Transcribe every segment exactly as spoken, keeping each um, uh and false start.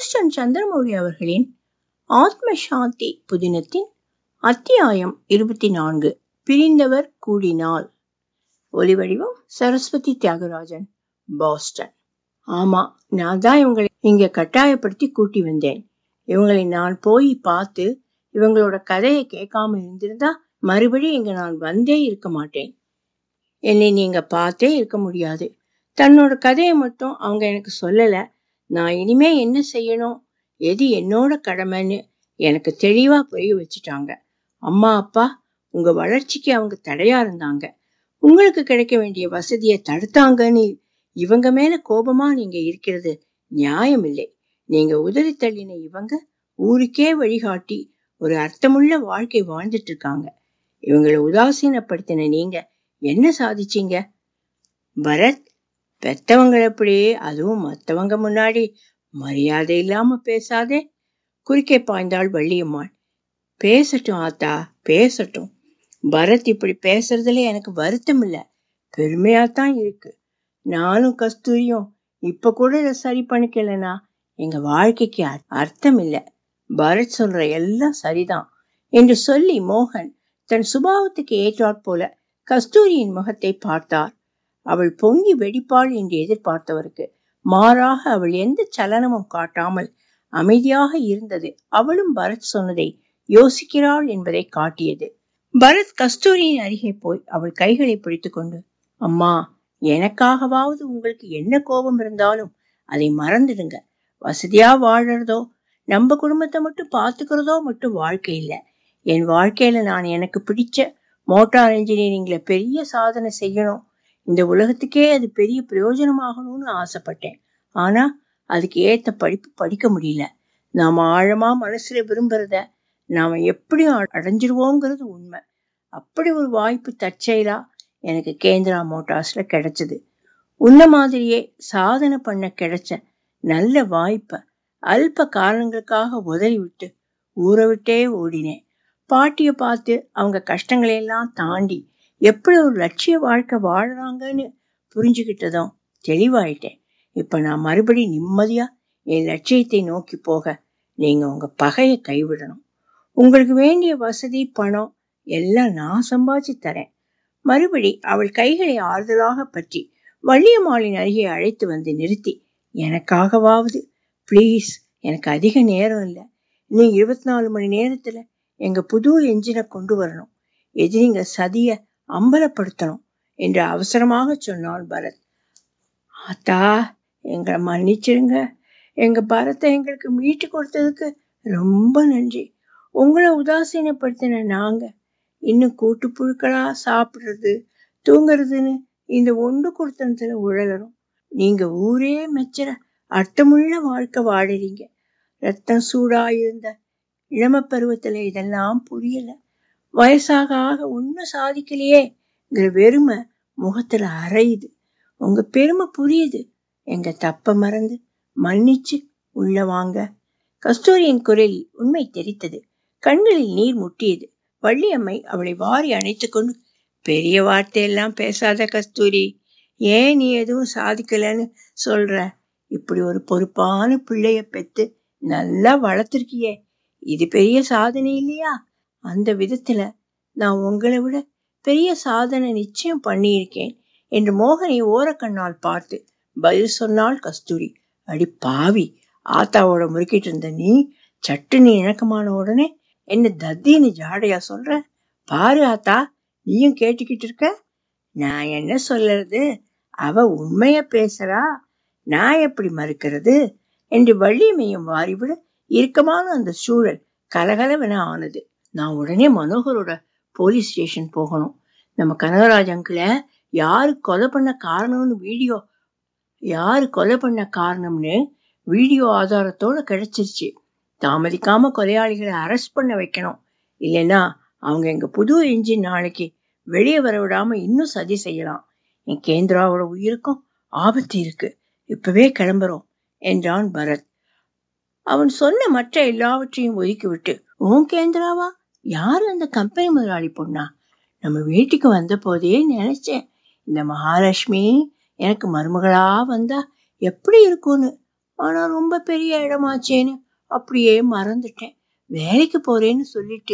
Boston Chandramouli அவர்களின் ஆத்ம சாந்தி புதினத்தின் அத்தியாயம் இருபத்தி நான்கு. பிரிந்தவர் கூடினால். ஒலிவடிவம் சரஸ்வதி தியாகராஜன், போஸ்டன். ஆமா, நான் தான் இவங்களை இங்க கட்டாயப்படுத்தி கூட்டி வந்தேன். இவங்களை நான் போய் பார்த்து இவங்களோட கதையை கேட்காம இருந்திருந்தா மறுபடியும் இங்க நான் வந்தே இருக்க மாட்டேன். என்னை நீங்க பார்த்தே இருக்க முடியாது. தன்னோட கதையை மட்டும் அவங்க எனக்கு சொல்லல. நான் இனிமே என்ன செய்யணும், எது என்னோட கடமைன்னு எனக்கு தெளிவா புரிய வச்சுட்டாங்க. அம்மா அப்பா உங்க வளர்ச்சிக்கு அவங்க தடையா இருந்தாங்க. உங்களுக்கு கிடைக்க வேண்டிய வசதியை தடுத்தாங்கன்னு இவங்க மேல கோபமா நீங்க இருக்கிறது நியாயம் இல்லை. நீங்க உதறி தள்ளின இவங்க ஊருக்கே வழிகாட்டி ஒரு அர்த்தமுள்ள வாழ்க்கை வாழ்ந்துட்டு இருக்காங்க. இவங்களை உதாசீனப்படுத்தின நீங்க என்ன சாதிச்சீங்க? பரத், பெத்தவங்க எப்படி, அதுவும் மத்தவங்க முன்னாடி மரியாதை இல்லாம பேசாதே, குறுக்கே பாய்ந்தாள் வள்ளியம்மாள். பேசட்டும் ஆத்தா, பேசட்டும். பரத் இப்படி பேசுறதுல எனக்கு வருத்தம் இல்ல, பெருமையாத்தான் இருக்கு. நானும் கஸ்தூரியும் இப்ப கூட இதை சரி பண்ணிக்கலனா எங்க வாழ்க்கைக்கு அர்த்தம் இல்ல. பரத் சொல்ற எல்லாம் சரிதான் என்று சொல்லி மோகன் தன் சுபாவத்துக்கு ஏற்றாற் போல கஸ்தூரியின் முகத்தை பார்த்தார். அவள் பொங்கி வெடிப்பாள் என்று எதிர்பார்த்தவருக்கு மாறாக அவள் எந்த சலனமும் காட்டாமல் அமைதியாக இருந்தது அவளும் பரத் சொன்னதை யோசிக்கிறாள் என்பதை காட்டியது. பரத் கஸ்தூரியின் அருகே போய் அவள் கைகளை பிடித்து கொண்டு, அம்மா, எனக்காகவாவது உங்களுக்கு என்ன கோபம் இருந்தாலும் அதை மறந்துடுங்க. வசதியா வாழறதோ நம்ம குடும்பத்தை மட்டும் பாத்துக்கிறதோ மட்டும் வாழ்க்கை இல்லை. என் வாழ்க்கையில நான் எனக்கு பிடிச்ச மோட்டார் இன்ஜினியரிங்ல பெரிய சாதனை செய்யணும், இந்த உலகத்துக்கே அது பெரிய பிரயோஜனமாகணும்னு ஆசைப்பட்டேன். ஆனா அதுக்கு ஏத்த படிப்பு படிக்க முடியல. நாம ஆழமா மனசுல விரும்புறத நாம எப்படியும் அடைஞ்சிருவோங்கிறது உண்மை. அப்படி ஒரு வாய்ப்பு தற்செயலா எனக்கு கேந்திரா மோட்டார்ஸ்ல கிடைச்சது. உன்ன மாதிரியே சாதனை பண்ண கிடைச்ச நல்ல வாய்ப்ப அல்ப காரணங்களுக்காக உதறி விட்டு ஊரை விட்டே ஓடினேன். பாட்டிய பார்த்து அவங்க கஷ்டங்களை எல்லாம் தாண்டி எப்படி ஒரு லட்சிய வாழ்க்கை வாழறாங்கன்னு புரிஞ்சுக்கிட்டதும் தெளிவாயிட்டேன். இப்ப நான் மறுபடி நிம்மதியா என் லட்சியத்தை நோக்கி போக நீங்க உங்க பகையை கைவிடணும். உங்களுக்கு வேண்டிய வசதி பணம் எல்லாம் நான் சம்பாதிச்சு தரேன். மறுபடி அவள் கைகளை ஆறுதலாக பற்றி வள்ளியம்மாளின் அருகே அழைத்து வந்து நிறுத்தி, எனக்காகவாவது பிளீஸ், எனக்கு அதிக நேரம் இல்லை, இன்னும் இருபத்தி நாலு மணி நேரத்துல எங்க புது என்ஜினை கொண்டு வரணும், எதிரிங்க சதிய அம்பலப்படுத்தணும் என்று அவசரமாக சொன்னான் பரத். ஆத்தா, எங்களை மன்னிச்சிருங்க. எங்க பரத்தை எங்களுக்கு மீட்டு கொடுத்ததுக்கு ரொம்ப நன்றி. உங்களை உதாசீனப்படுத்தின நாங்க இன்னும் கூட்டு புழுக்களா சாப்பிடுறது தூங்குறதுன்னு இந்த ஒன்று கொடுத்தனத்துல உழலறோம். நீங்க ஊரே மெச்சுற அர்த்தமுள்ள வாழ்க்கை வாழறீங்க. ரத்தம் சூடாயிருந்த இளம பருவத்துல இதெல்லாம் புரியல. வயசாக ஆக ஒன்னும் சாதிக்கலையேங்கிற வெறுமை முகத்துல அரையுது. உங்க பெருமை புரியுது. எங்க தப்ப மறந்து மன்னிச்சு உள்ள வாங்க. கஸ்தூரியின் குரலில் உண்மை தெரித்தது. கண்களில் நீர் முட்டியது. வள்ளியம்மை அவளை வாரி அணைத்து கொண்டு, பெரிய வார்த்தையெல்லாம் பேசாத கஸ்தூரி, ஏன் நீ எதுவும் சாதிக்கலன்னு சொல்ற? இப்படி ஒரு பொறுப்பான பிள்ளைய பெத்து நல்லா வளர்த்திருக்கியே, இது பெரிய சாதனை இல்லையா? அந்த விதத்துல நான் உங்களை விட பெரிய சாதனை நிச்சயம் பண்ணியிருக்கேன் என்று மோகனை ஓரக்கண்ணால் பார்த்து பதில் சொன்னாள் கஸ்தூரி. அடி பாவி, ஆத்தாவோட முறுக்கிட்டு இருந்த நீ சட்டுன்னு இணக்கமான உடனே என்ன தத்தின்னு ஜாடையா சொல்ற? பாரு ஆத்தா, நீயும் கேட்டுக்கிட்டு இருக்க. நான் என்ன சொல்றது? அவ உண்மைய பேசுறா, நான் எப்படி மறுக்கிறது என்று வள்ளியம்மையும் வாரிவிட இறுக்கமான அந்த சூழல் கலகலவென ஆனது. நான் உடனே மனோகரோட போலீஸ் ஸ்டேஷன் போகணும். நம்ம கனகராஜ் அங்கிள யாரு கொலை பண்ண காரணம்னு வீடியோ யாரு கொலை பண்ண காரணம்னு வீடியோ ஆதாரத்தோட கிடைச்சிருச்சு. தாமதிக்காம கொலையாளிகளை அரெஸ்ட் பண்ண வைக்கணும். இல்லைன்னா அவங்க எங்க புது என்ஜின் நாளைக்கு வெளியே வர விடாம இன்னும் சதி செய்யலாம். என் கேந்திராவோட உயிருக்கும் ஆபத்து இருக்கு. இப்பவே கிளம்புறோம் என்றான் பரத். அவன் சொன்ன மற்ற எல்லாவற்றையும் ஒதுக்கிவிட்டு, ஓம் கேந்திராவா? யாரு அந்த கம்பெனி முதலாளி பொண்ணா? நம்ம வீட்டுக்கு வந்த போதே நினைச்சேன், இந்த மகாலட்சுமி எனக்கு மருமகளா வந்தா எப்படி இருக்கும்னு. ஆனா ரொம்ப பெரிய இடமாச்சேன்னு அப்படியே மறந்துட்டேன். வேலைக்கு போறேன்னு சொல்லிட்டு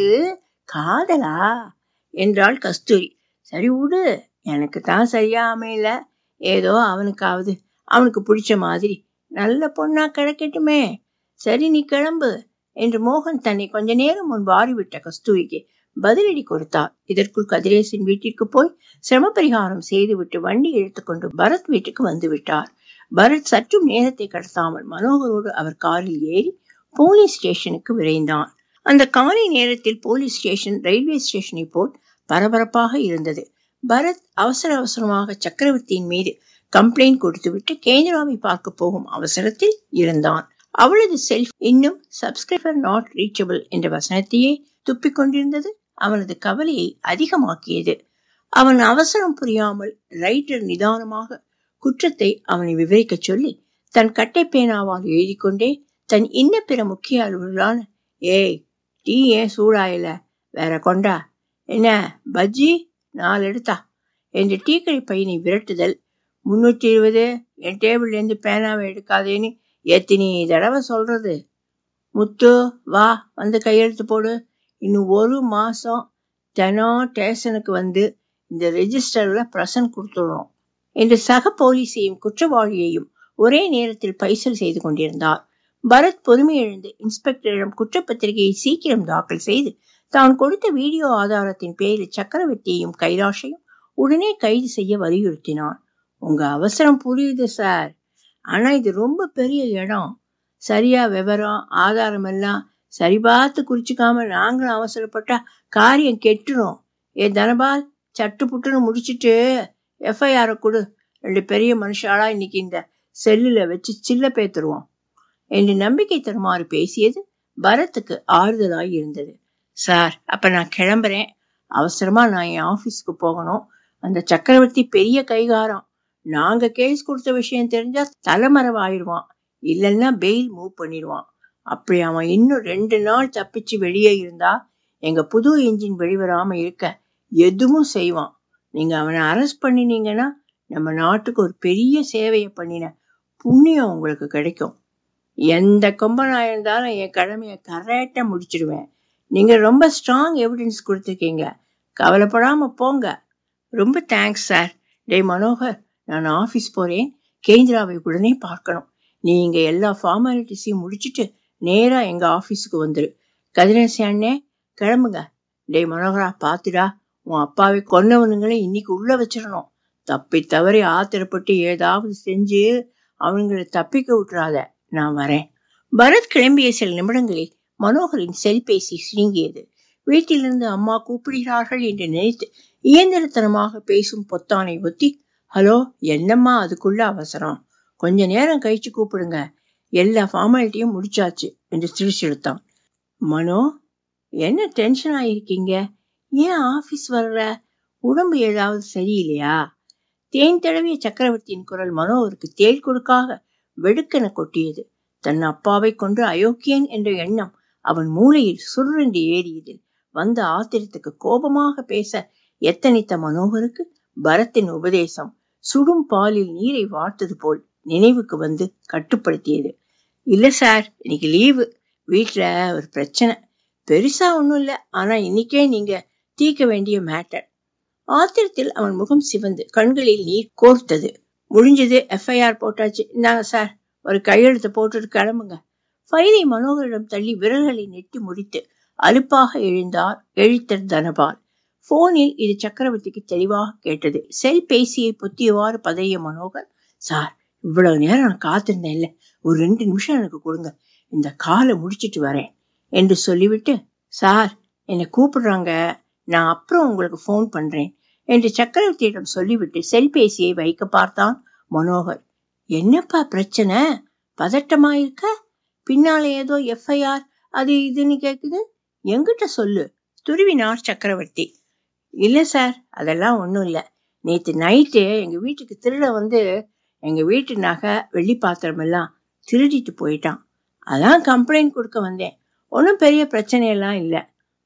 காதலா என்றாள் கஸ்தூரி. சரி விடு, எனக்கு தான் சரியா அமையல. ஏதோ அவனுக்காவது அவனுக்கு பிடிச்ச மாதிரி நல்ல பொண்ணா கிடைக்கட்டுமே. சரி நீ கிளம்பு என்று மோகன் தன்னை கொஞ்ச நேரம் முன் வாரிவிட்ட கஸ்தூரிக்கு பதிலடி கொடுத்தார். இதற்குள் கதிரேசன் வீட்டிற்கு போய் சிரம பரிகாரம் செய்துவிட்டு வண்டி இழுத்துக்கொண்டு பரத் வீட்டுக்கு வந்து விட்டார். பரத் சற்றும் நேரத்தை கடத்தாமல் மனோகரோடு அவர் காரில் ஏறி போலீஸ் ஸ்டேஷனுக்கு விரைந்தான். அந்த காலை நேரத்தில் போலீஸ் ஸ்டேஷன் ரயில்வே ஸ்டேஷனை போல் பரபரப்பாக இருந்தது. பரத் அவசர அவசரமாக சக்கரவர்த்தியின் மீது கம்ப்ளைண்ட் கொடுத்துவிட்டு கேந்திராவை பார்க்க போகும் அவசரத்தில் இருந்தான். அவளது செல்ஃப் இன்னும் சப்ஸ்கிரைபர் நாட் ரீச்சபிள் என்ற வசனத்தையே துப்பிக் கொண்டிருந்தது அவனது கவலையை அதிகமாக்கியது. அவன் அவசரம் புரியாமல் ரைட்டர் நிதானமாக குற்றத்தை அவனை விவரிக்க சொல்லி தன் கட்டை பேனாவால் எழுதி கொண்டே தன் இன்ன பிற முக்கிய அலுவலான ஏய் டீ ஏன் சூடாயில, வேற கொண்டா, என்ன பஜ்ஜி நாலு எடுத்தா என்று டீக்கடை பையனை விரட்டுதல். முன்னூற்றி இருபது என் டேபிள்ல இருந்து பேனாவை எடுக்காதேன்னு எத்தனி தடவை சொல்றது. முத்து வா வந்து கையெழுத்து போடு. இன்னும் ஒரு மாசம் தினம் ஸ்டேஷனுக்கு வந்து இந்த ரெஜிஸ்டர்ல பிரசன்ட் கொடுத்துடணும் என்று சக போலீஸையும் குற்றவாளியையும் ஒரே நேரத்தில் பைசல் செய்து கொண்டிருந்தார். பரத் பொறுமை எழுந்து இன்ஸ்பெக்டரிடம் குற்றப்பத்திரிகையை சீக்கிரம் தாக்கல் செய்து தான் கொடுத்த வீடியோ ஆதாரத்தின் பேரில் சக்கரவர்த்தியையும் கைலாஷையும் உடனே கைது செய்ய வலியுறுத்தினான். உங்க அவசரம் புரியுது சார், ஆனா இது ரொம்ப பெரிய இடம். சரியா விவரம் ஆதாரம் எல்லாம் சரி பார்த்து குறிச்சுக்காம நாங்களும் அவசரப்பட்டா காரியம் கெட்டுரும். ஏ தனபால், சட்டு புட்டுன்னு முடிச்சிட்டு எஃப்ஐஆரை கொடு. ரெண்டு பெரிய மனுஷாலா இன்னைக்கு இந்த செல்லுல வச்சு சில்ல பேத்துருவோம் என்று நம்பிக்கை தருமாறு பேசியது பரத்துக்கு ஆறுதலாய் இருந்தது. சார், அப்ப நான் கிளம்புறேன். அவசரமா நான் என் ஆபீஸ்க்கு போகணும். அந்த சக்கரவர்த்தி பெரிய கைகாரம். நாங்க கேஸ் கொடுத்த விஷயம் தெரிஞ்சா தலைமறைவாயிடுவான், இல்லைன்னா பெயில் மூவ் பண்ணிடுவான். அப்படி அவன் இன்னும் ரெண்டு நாள் தப்பிச்சு வெளியே இருந்தா எங்க புது இன்ஜின் வெளிவராம இருக்க எதுவும் செய்வான். நீங்க அவனை அரெஸ்ட் பண்ணினீங்கன்னா நம்ம நாட்டுக்கு ஒரு பெரிய சேவையை பண்ணின புண்ணியம் உங்களுக்கு கிடைக்கும். எந்த கொம்பனா இருந்தாலும் என் கடமையை கரெக்டா முடிச்சிடுவேன். நீங்க ரொம்ப ஸ்ட்ராங் எவிடன்ஸ் கொடுத்துருக்கீங்க, கவலைப்படாம போங்க. ரொம்ப தேங்க்ஸ் சார். டே மனோகர், நான் ஆபீஸ் போறேன். கேந்திராவை உடனே பார்க்கணும். நீங்க எல்லா ஃபார்மாலிட்டிஸையும் முடிச்சுட்டு நேரா எங்க ஆபீஸுக்கு வந்துரு. கதிரேசி அண்ணே கிளம்புங்க. டே மனோகரா, பாத்துடா, உன் அப்பாவை கொன்னவனுங்களை இன்னைக்கு உள்ள வச்சிடணும். தப்பி தவறி ஆத்திரப்பட்டு ஏதாவது செஞ்சு அவனுங்களை தப்பிக்க விட்டுறாத. நான் வரேன். பரத் கிளம்பிய சில நிமிடங்களில் மனோகரின் செல்பேசி சினுங்கியது. வீட்டிலிருந்து அம்மா கூப்பிடுகிறார்கள் என்று நினைத்து இயந்திரத்தனமாக பேசும் பொத்தானை ஒத்தி, ஹலோ, என்னம்மா அதுக்குள்ள அவசரம்? கொஞ்ச நேரம் கழிச்சு கூப்பிடுங்க, எல்லா ஃபார்மாலிட்டியும் முடிச்சாச்சு என்று சிரிச்செடுத்தான். மனோ, என்ன டென்ஷன் ஆயிருக்கீங்க? ஏன் ஆபீஸ் வர்ற? உடம்பு ஏதாவது சரியில்லையா? தேன் தடவிய சக்கரவர்த்தியின் குரல் மனோகருக்கு தேள் கொடுக்காக வெடுக்கென கொட்டியது. தன் அப்பாவை கொண்டு அயோக்கியன் என்ற எண்ணம் அவன் மூளையில் சுருண்டு ஏறியதில் வந்த ஆத்திரத்துக்கு கோபமாக பேச எத்தனித்த மனோகருக்கு பரத்தின் உபதேசம் சுடும் பாலில் நீரை வார்த்தது போல் நினைவுக்கு வந்து கட்டுப்படுத்தியது. இல்ல சார், இன்னைக்கு லீவு. வீட்டுல ஒரு பிரச்சனை. பெருசா ஒண்ணும் இல்ல, ஆனா இன்னைக்கே நீங்க தீர்க்க வேண்டிய மேட்டர். ஆத்திரத்தில் அவன் முகம் சிவந்து கண்களில் நீர் கோர்த்தது. முடிஞ்சது, எஃப்ஐஆர் போட்டாச்சு. இந்தாங்க சார், ஒரு கையெழுத்து போட்டுட்டு கிளம்புங்க. ஃபைலை மனோகரிடம் தள்ளி விரல்களை நெட்டி முடித்து அலுப்பாக எழுந்தார் எழுத்தர் தனபால். போனில் இது சக்கரவர்த்திக்கு தெளிவாக கேட்டது. செல் பேசியை பொத்தியவாறு பதறிய மனோகர், சார், இவ்வளவு நேரம் நான் காத்திருந்தேன் இல்ல, ஒரு ரெண்டு நிமிஷம் எனக்கு கொடுங்க, இந்த காலை முடிச்சிட்டு வரேன் என்று சொல்லிவிட்டு, சார் என்னை கூப்பிடுறாங்க, நான் அப்புறம் உங்களுக்கு போன் பண்றேன் என்று சக்கரவர்த்தியிடம் சொல்லிவிட்டு செல்பேசியை வைக்க பார்த்தான் மனோகர். என்னப்பா பிரச்சனை? பதட்டமா இருக்க? பின்னால ஏதோ எஃப்ஐஆர் அது இதுன்னு கேக்குது, எங்கிட்ட சொல்லு துருவினார் சக்கரவர்த்தி. இல்ல சார், அதெல்லாம் ஒண்ணும் இல்ல. நேத்து நைட்டு எங்க வீட்டுக்கு திருட வந்து எங்க வீட்டு நகை வெள்ளி பாத்திரம் எல்லாம் திருடிட்டு போயிட்டான். அதான் கம்ப்ளைண்ட் கொடுக்க வந்தேன். ஒன்னும் பெரிய பிரச்சனை எல்லாம் இல்ல.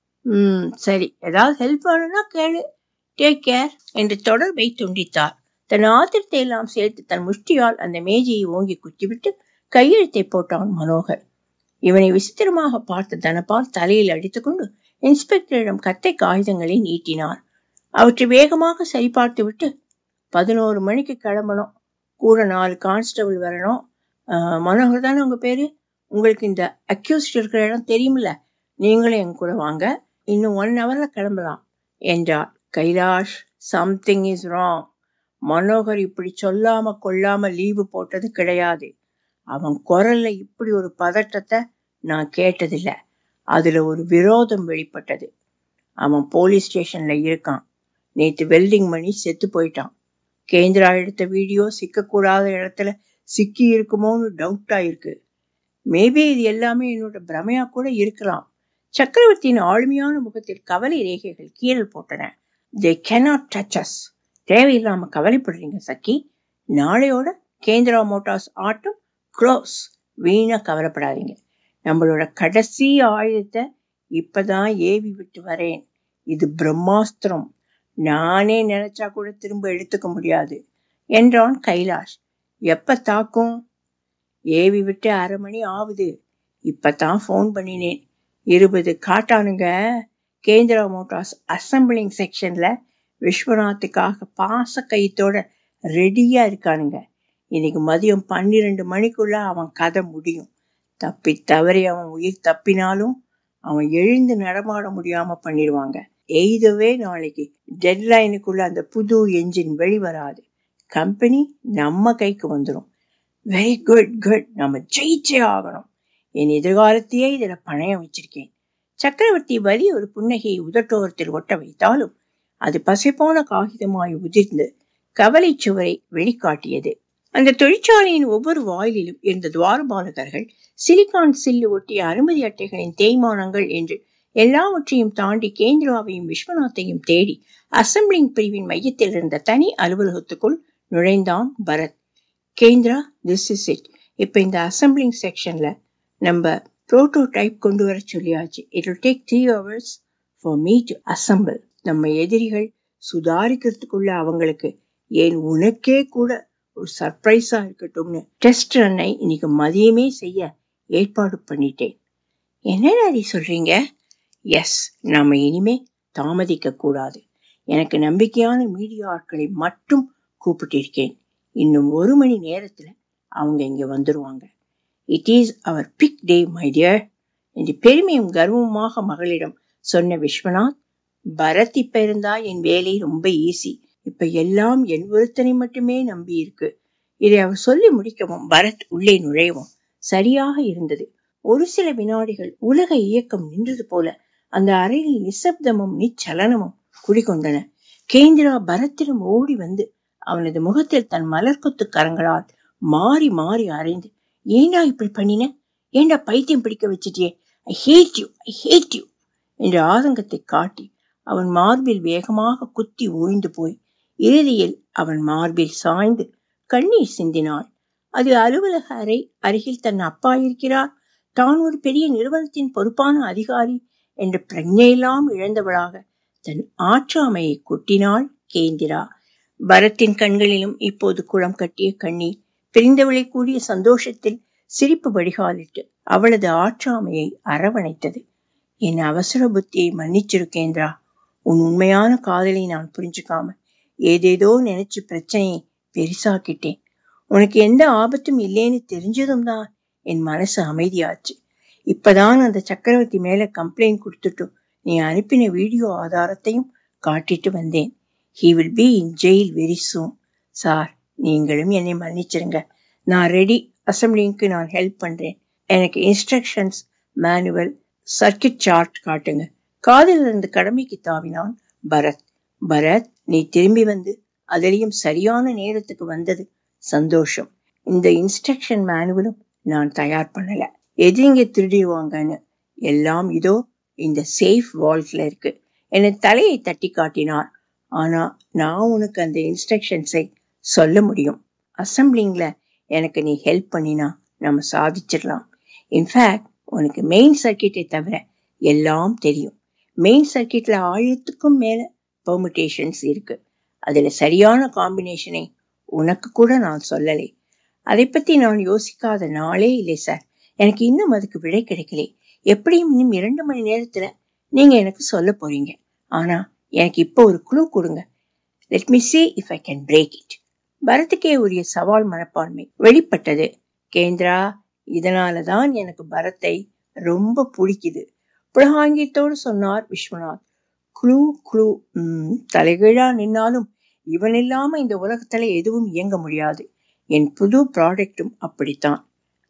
உம் சரி, ஏதாவது ஹெல்ப் வேணும்னா கேளு. டேக் கேர் என்று தொடர்பை துண்டித்தார். தன் ஆத்திரத்தை எல்லாம் சேர்த்து தன் முஷ்டியால் அந்த மேஜையை ஓங்கி குத்திவிட்டு கையெழுத்தை போட்டான் மனோகர். இவனை விசித்திரமாக பார்த்த தனபால் தலையில் அடித்துக்கொண்டு இன்ஸ்பெக்டரிடம் கத்தை காகிதங்களை நீட்டினார். அவற்றை வேகமாக சரிபார்த்து விட்டு, பதினோரு மணிக்கு கிளம்பணும், கூட நாலு கான்ஸ்டபிள் வரணும். மனோகர் தானே உங்க பேரு? உங்களுக்கு இந்த அக்யூஸ்ட் இருக்கிற இடம் தெரியுமில்ல, நீங்களும் என் கூட வாங்க, இன்னும் ஒன் ஹவர்ல கிளம்பலாம் என்றார். Kailash, something is wrong. Manohar இப்படி சொல்லாம கொள்ளாம லீவு போட்டது கிடையாது. அவன் குரல்ல இப்படி ஒரு பதட்டத்தை நான் கேட்டதில்லை. அதுல ஒரு விரோதம் வெளிப்பட்டது. அவன் போலீஸ் ஸ்டேஷன்ல இருக்கான். நேத்து வெல்டிங் மணி செத்து போயிட்டான். கேந்திரா எடுத்த வீடியோ சிக்கக்கூடாத இடத்துல சிக்கி இருக்குமோன்னு டவுட் ஆயிருக்கு. மேபி இது எல்லாமே என்னோட பிரமையா கூட இருக்கலாம். சக்கரவர்த்தியின் ஆளுமையான முகத்தில் கவலை ரேகைகள் கீறல் போட்டன. They cannot touch us. தேவையில்லாம கவலைப்படுறீங்க சக்கி. நாளையோட கேந்திரா மோட்டார்ஸ் ஆட்டம் க்ளோஸ். வீணா கவலைப்படாதீங்க. நம்மளோட கடைசி ஆயுதத்தை இப்பதான் ஏவி விட்டு வரேன். இது பிரம்மாஸ்திரம். நானே நினைச்சா கூட திரும்ப எடுத்துக்க முடியாது என்றான் கைலாஷ். எப்ப தாக்கும்? ஏவி விட்டு அரை மணி ஆகுது. இப்பதான் போன் பண்ணினேன். இருபது காட்டானுங்க கேந்திரா மோட்டார்ஸ் அசம்பிளிங் செக்ஷன்ல விஸ்வநாத்துக்காக பாச கைத்தோட ரெடியா இருக்கானுங்க. இன்னைக்கு மதியம் பன்னிரெண்டு மணிக்குள்ள அவன் கதை முடியும். தப்பி தவறி அவன் உயிர் தப்பினாலும் அவன் எழுந்து நடமாட முடியாம பண்ணிடுவாங்க. எய்தவே நாளைக்கு டெட்லைனுக்குள்ள அந்த புது என்ஜின் வெளிவராது. கம்பெனி நம்ம கைக்கு வந்துடும். Very good good. நம்ம ஜெயிச்சே ஆகணும். என் எதிர்காலத்தையே இதுல பணயம் வச்சிருக்கேன். சக்கரவர்த்தி வலி ஒரு புன்னகையை உதட்டோரத்தில் ஒட்ட வைத்தாலும் அது பசைப்போன காகிதமாய் உதிர்ந்து கவலை சுவரை வெளிக்காட்டியது. அந்த தொழிற்சாலையின் ஒவ்வொரு வாயிலிலும் இருந்த துவாரபாலகர்கள் சிலிகான் சில்லு ஒட்டிய அனுமதி அட்டைகளின் தேய்மானங்கள் என்று எல்லாவற்றையும் தாண்டி கேந்திராவையும் விஸ்வநாத்தையும் தேடி அசம்பிளிங் பிரிவின் மையத்தில் இருந்த தனி அலுவலகத்துக்குள் நுழைந்தான் Bharath. Kendra, this is it. இப்ப இந்த அசம்பிளிங் செக்ஷன்ல நம்ம புரோட்டோடைப் கொண்டு வர சொல்லியாச்சு. It will take three hours for me to assemble. நம்ம எதிரிகள் சுதாரிக்கிறதுக்குள்ள அவங்களுக்கு, ஏன் உனக்கே கூட ஒரு சர்ப்ரைஸா இருக்கட்டும்னு டெஸ்ட் ரன்னை இன்னைக்கு மதியமே செய்ய ஏற்பாடு பண்ணிட்டேன். என்னடா சொல்றீங்க? எஸ், நாம இனிமே தாமதிக்க கூடாது. எனக்கு நம்பிக்கையான மீடியா ஆட்களை மட்டும் கூப்பிட்டிருக்கேன். இன்னும் ஒரு மணி நேரத்துல அவங்க இங்க வந்துருவாங்க. It is our big day my dear என்று பெருமையும் கர்வமாக மகளிடம் சொன்ன விஸ்வநாத், பரத் இப்ப இருந்தா என் வேலை ரொம்ப ஈஸி. இப்ப எல்லாம் என் ஒருத்தனை மட்டுமே நம்பி இருக்கு. இதை அவர் சொல்லி முடிக்கவும் பரத் உள்ளே நுழையவும் சரியாக இருந்தது. ஒரு சில வினாடிகள் உலக இயக்கம் நின்றது போல அந்த அறையில் நிசப்தமும் நிச்சலனமும் குடிகொண்டன. கேந்திரா பரத்திடம் ஓடி வந்து அவனது முகத்தில் தன் மலர்கொத்து கரங்களால் மாறி மாறி அரைந்து, ஏண்டா இப்படி பண்ணின? ஏண்டா பைத்தியம் பிடிக்க வச்சிட்டியே? I hate you, I hate you என்ற ஆதங்கத்தை காட்டி அவன் மார்பில் வேகமாக குத்தி ஓய்ந்து போய் இறுதியில் அவன் மார்பில் சாய்ந்து கண்ணீர் சிந்தினாள். அது அலுவலக அறை. அருகில் தன் அப்பா இருக்கிறார். தான் ஒரு பெரிய நிறுவனத்தின் பொறுப்பான அதிகாரி என்ற பிரஜையெல்லாம் இழந்தவளாக தன் ஆற்றாமையை கொட்டினாள் கேந்திரா. பரத்தின் கண்களிலும் இப்போது குளம் கட்டிய கண்ணீர். பிரிந்தவளை கூடிய சந்தோஷத்தில் சிரிப்பு வடிகாலிட்டு அவளது ஆற்றாமையை அரவணைத்தது. என் அவசர புத்தியை மன்னிச்சிருக்கேந்திரா. உன் உண்மையான காதலை நான் புரிஞ்சுக்காம ஏதேதோ நினைச்சு பிரச்சனையை பெருசாக்கிட்டேன். உனக்கு எந்த ஆபத்தும் இல்லைன்னு தெரிஞ்சதும் தான் என் மனசு அமைதியாச்சு. இப்பதான் அந்த சக்கரவர்த்தி மேல கம்ப்ளைண்ட் கொடுத்துட்டு நீ அனுப்பின வீடியோ ஆதாரத்தையும் காட்டிட்டு வந்தேன். He will be in jail very soon. Sir, நீங்களும் என்னை மன்னிச்சிருங்க. நான் ரெடி. அசம்பிளிங்க்கு நான் ஹெல்ப் பண்றேன். எனக்கு இன்ஸ்ட்ரக்ஷன்ஸ், மேனுவல், சர்க்கிட் சார்ட் காட்டுங்க. காதில் இருந்து கடமைக்கு தாவினான் பரத். பரத், நீ திரும்பி வந்து அதிலையும் சரியான நேரத்துக்கு வந்தது சந்தோஷம். இந்த இன்ஸ்ட்ரக்ஷன் மேனுவலும் நான் தயார் பண்ணல. எதிரிங்க திருடிடுவாங்கன்னு. எல்லாம் இதோ இந்த சேஃப் வால்ட்ல இருக்கு. என தலையை தட்டி காட்டினார். ஆனா நான் உனக்கு அந்த இன்ஸ்ட்ரக்ஷன்ஸை சொல்ல முடியும். அசம்பிளிங்ல எனக்கு நீ ஹெல்ப் பண்ணினா நம்ம சாதிச்சிடலாம். இன்ஃபேக்ட் உனக்கு மெயின் சர்க்கிட்டை தவிர எல்லாம் தெரியும். மெயின் சர்க்கிட்ல ஆயிரத்துக்கும் மேல பெர்முடேஷன்ஸ் இருக்கு. அதுல சரியான காம்பினேஷனை உனக்கு கூட நான் சொல்லலை. அதை பத்தி நான் யோசிக்காத நாளே இல்லை சார். எனக்கு இன்னும் அதுக்கு விடை கிடைக்கல. எப்படியும் இன்னும் இரண்டு மணி நேரத்துல நீங்க எனக்கு சொல்ல போறீங்க. ஆனா எனக்கு இப்போ ஒரு குழு கொடுங்க. Let me see if I can break it. பரத்துக்கே உரிய சவால் மனப்பான்மை வெளிப்பட்டது. கேந்திரா, இதனாலதான் எனக்கு பரத்தை ரொம்ப பிடிக்குது, புலகாங்கியத்தோடு சொன்னார் விஸ்வநாத். குழு குழு உம் தலைகீழா நின்னாலும் இவன் இல்லாம இந்த உலகத்துல எதுவும் இயங்க முடியாது. என் புது ப்ராடக்டும் அப்படித்தான்.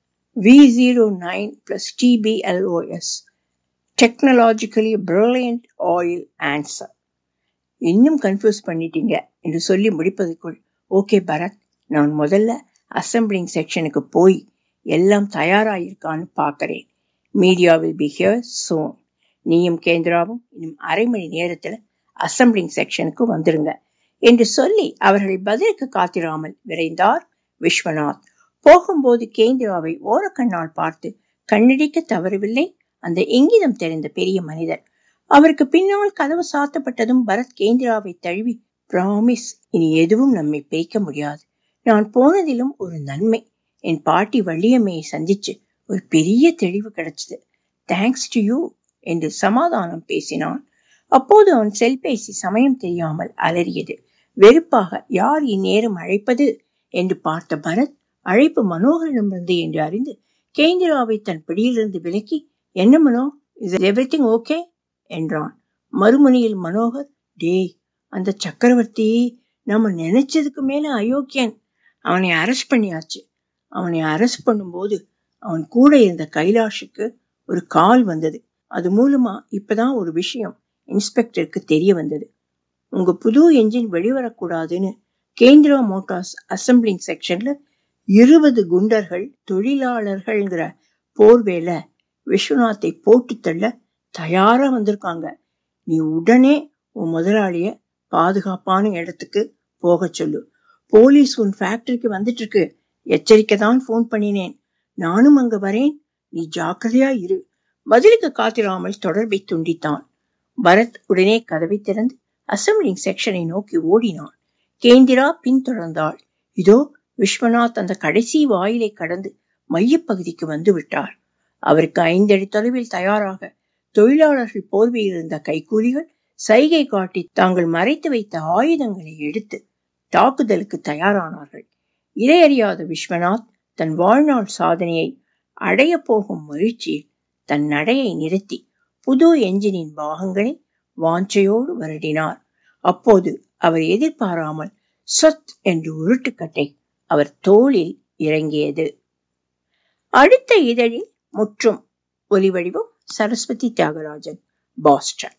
V zero nine plus T B L O S technologically brilliant oil answer. இன்னும் கன்ஃபியூஸ் பண்ணிட்டீங்க என்று சொல்லி முடிப்பதற்குள், ஓகே பரத், நான் முதல்ல அசம்பிளிங் செக்ஷனுக்கு போய் எல்லாம் தயாராயிருக்கான்னு பாக்கிறேன். Media will be here soon. நீயும் கேந்திராவும் இன்னும் அரை மணி நேரத்துல அசம்பிளிங் செக்ஷனுக்கு வந்துருங்க என்று சொல்லி அவர்கள் பதிலுக்கு காத்திராமல் விரைந்தார் விஸ்வநாத். போகும்போது கேந்திராவை ஓரக்கண்ணால் பார்த்து கண்ணடிக்க தவறவில்லை அந்த இங்கிதம் தெரிந்த பெரிய மனிதர். அவருக்கு பின்னால் கதவு சாத்தப்பட்டதும் பரத் கேந்திராவை தழுவி, பிராமிஸ், இனி எதுவும் நம்மை பிரிக்க முடியாது. நான் போனதிலும் ஒரு நன்மை. என் பாட்டி வள்ளியம்மையை சந்திச்சு ஒரு பெரிய தெளிவு கிடைச்சது. தேங்க்ஸ் டு யூ என்று சமாதானம் பேசினான். அப்போது அவன் செல்பேசி சமயம் தெரியாமல் அலறியது. வெறுப்பாக யார் இந்நேரம் அழைப்பது என்று பார்த்த பரத், அழைப்பு மனோகரிடமிருந்து என்று அறிந்து கேந்திராவை தன் பிடியிலிருந்து விலக்கி, என்ன மனோ, இஸ் எவ்ரிதிங் ஓகே என்றான். மறுமுனையில் மனோகர், டேய், அந்த சக்கரவர்த்தி நம்ம நினைச்சதுக்கு மேல அயோக்கியன். அவனை அரெஸ்ட் பண்ணியாச்சு. அவனை அரெஸ்ட் பண்ணும்போது அவன் கூட இருந்த கைலாஷுக்கு ஒரு கால் வந்தது. அது மூலமா இப்பதான் ஒரு விஷயம் இன்ஸ்பெக்டருக்கு தெரிய வந்தது. உங்க புது என்ஜின் வெளிவரக்கூடாதுன்னு கேந்திரா மோட்டார்ஸ் அசம்பிளிங் செக்ஷன்ல இருபது குண்டர்கள் தொழிலாளர்கள்ங்கிற போர்வேல விஸ்வநாத்தை போட்டு தள்ள தயாரா வந்திருக்காங்க. நீ உடனே உன் முதலாளிய பாதுகாப்பான இடத்துக்கு போக சொல்லு. போலீஸ் உன் ஃபேக்டரிக்கு வந்துட்டு இருக்கு. எச்சரிக்கை தான் போன் பண்ணினேன். நானும் அங்க வரேன். நீ ஜாக்கிரதையா இரு. பதிலுக்கு காத்திராமல் தொடர்பை துண்டித்தான். பரத் உடனே கதவை திறந்து அசம்பிளிங் செக்ஷனை நோக்கி ஓடினான். கேந்திரா பின்தொடர்ந்தாள். இதோ விஸ்வநாத் அந்த கடைசி வாயிலை கடந்து மையப்பகுதிக்கு வந்து விட்டார். அவருக்கு ஐந்தடி தொலைவில் தயாராக தொழிலாளர்கள் போர்வையில் இருந்த கைக்கூலிகள் சைகை காட்டி தாங்கள் மறைத்து வைத்த ஆயுதங்களை எடுத்து தாக்குதலுக்கு தயாரானார்கள். இதையறியாத விஸ்வநாத் தன் வாழ்நாள் சாதனையை அடைய போகும் மகிழ்ச்சியில் தன் நடையை நிறுத்தி புது என்ஜினின் பாகங்களை வாஞ்சையோடு வருடினார். அப்போது அவர் எதிர்பாராமல் சொத் என்று உருட்டுக்கட்டை அவர் தோளில் இறங்கியது. அடுத்த இதழில் முற்றும். ஒலிவடிவம் சரஸ்வதி தியாகராஜன், பாஸ்டன்.